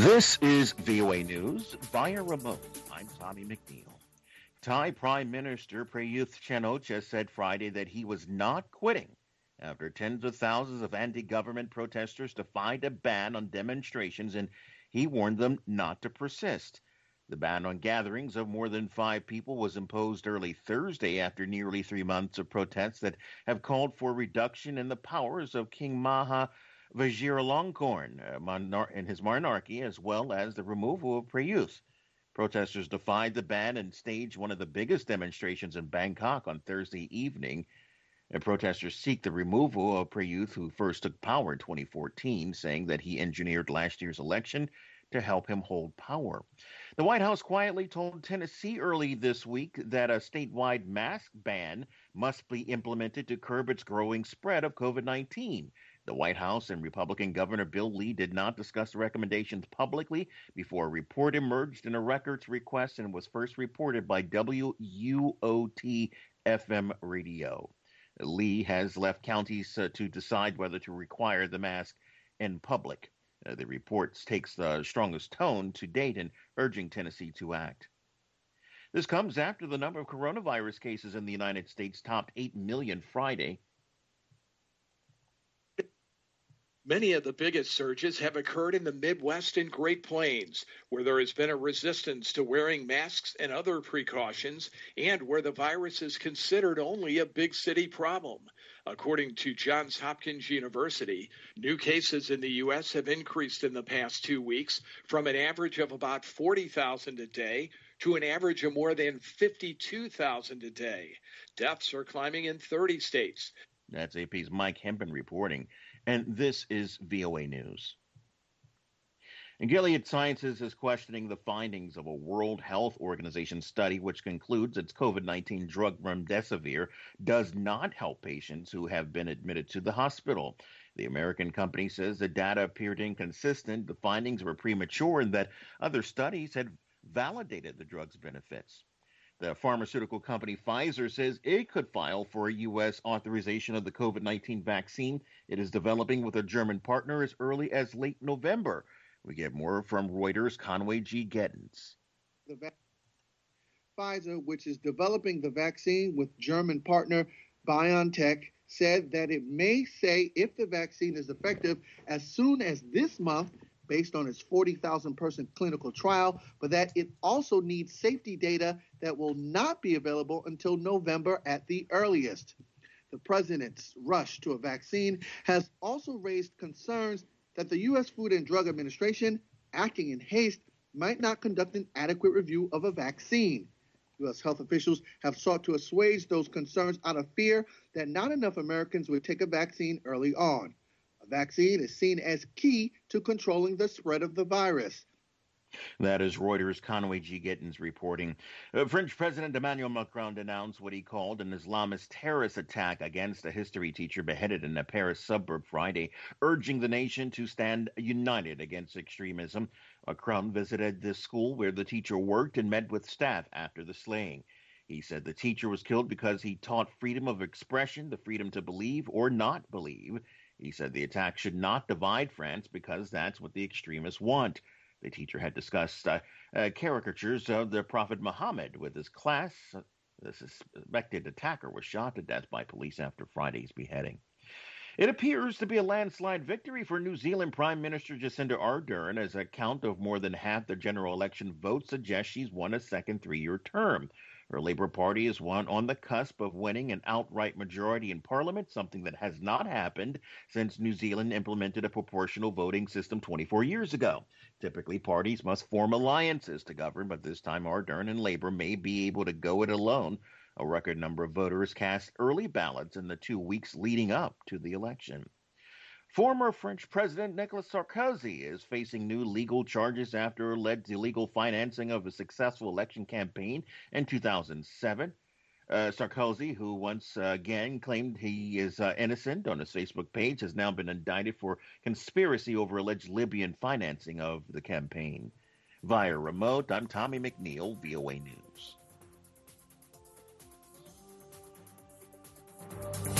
This is VOA News via remote. I'm Tommy McNeil. Thai Prime Minister Prayuth Chan-o-cha said Friday that he was not quitting after tens of thousands of anti-government protesters defied a ban on demonstrations, and he warned them not to persist. The ban on gatherings of more than 5 people was imposed early Thursday after nearly 3 months of protests that have called for reduction in the powers of King Maha Vajiralongkorn and his monarchy, as well as the removal of Prayuth. Protesters defied the ban and staged one of the biggest demonstrations in Bangkok on Thursday evening. And protesters seek the removal of Prayuth, who first took power in 2014, saying that he engineered last year's election to help him hold power. The White House quietly told Tennessee early this week that a statewide mask ban must be implemented to curb its growing spread of COVID-19. The White House and Republican Governor Bill Lee did not discuss the recommendations publicly before a report emerged in a records request and was first reported by WUOT FM radio. Lee has left counties to decide whether to require the mask in public. The report takes the strongest tone to date in urging Tennessee to act. This comes after the number of coronavirus cases in the United States topped 8 million Friday. Many of the biggest surges have occurred in the Midwest and Great Plains, where there has been a resistance to wearing masks and other precautions, and where the virus is considered only a big city problem. According to Johns Hopkins University, new cases in the U.S. have increased in the past 2 weeks from an average of about 40,000 a day to an average of more than 52,000 a day. Deaths are climbing in 30 states. That's AP's Mike Hempen reporting. And this is VOA News. And Gilead Sciences is questioning the findings of a World Health Organization study which concludes its COVID-19 drug remdesivir does not help patients who have been admitted to the hospital. The American company says the data appeared inconsistent, the findings were premature, and that other studies had validated the drug's benefits. The pharmaceutical company Pfizer says it could file for a U.S. authorization of the COVID-19 vaccine it is developing with a German partner as early as late November. We get more from Reuters' Conway G. Gettins. Pfizer, which is developing the vaccine with German partner BioNTech, said that it may say if the vaccine is effective as soon as this month, based on its 40,000-person clinical trial, but that it also needs safety data that will not be available until November at the earliest. The president's rush to a vaccine has also raised concerns that the U.S. Food and Drug Administration, acting in haste, might not conduct an adequate review of a vaccine. U.S. health officials have sought to assuage those concerns out of fear that not enough Americans would take a vaccine early on. A vaccine is seen as key to controlling the spread of the virus. That is Reuters' Conway G. Gittins reporting. French President Emmanuel Macron denounced what he called an Islamist terrorist attack against a history teacher beheaded in a Paris suburb Friday, urging the nation to stand united against extremism. Macron visited the school where the teacher worked and met with staff after the slaying. He said the teacher was killed because he taught freedom of expression, the freedom to believe or not believe. He said the attack should not divide France because that's what the extremists want. The teacher had discussed caricatures of the Prophet Muhammad with his class. The suspected attacker was shot to death by police after Friday's beheading. It appears to be a landslide victory for New Zealand Prime Minister Jacinda Ardern, as a count of more than half the general election votes suggests she's won a second 3-year term. Her Labour Party is on the cusp of winning an outright majority in Parliament, something that has not happened since New Zealand implemented a proportional voting system 24 years ago. Typically, parties must form alliances to govern, but this time Ardern and Labour may be able to go it alone. A record number of voters cast early ballots in the 2 weeks leading up to the election. Former French President Nicolas Sarkozy is facing new legal charges after alleged illegal financing of a successful election campaign in 2007. Sarkozy, who once again claimed he is innocent on his Facebook page, has now been indicted for conspiracy over alleged Libyan financing of the campaign. Via remote, I'm Tommy McNeil, VOA News.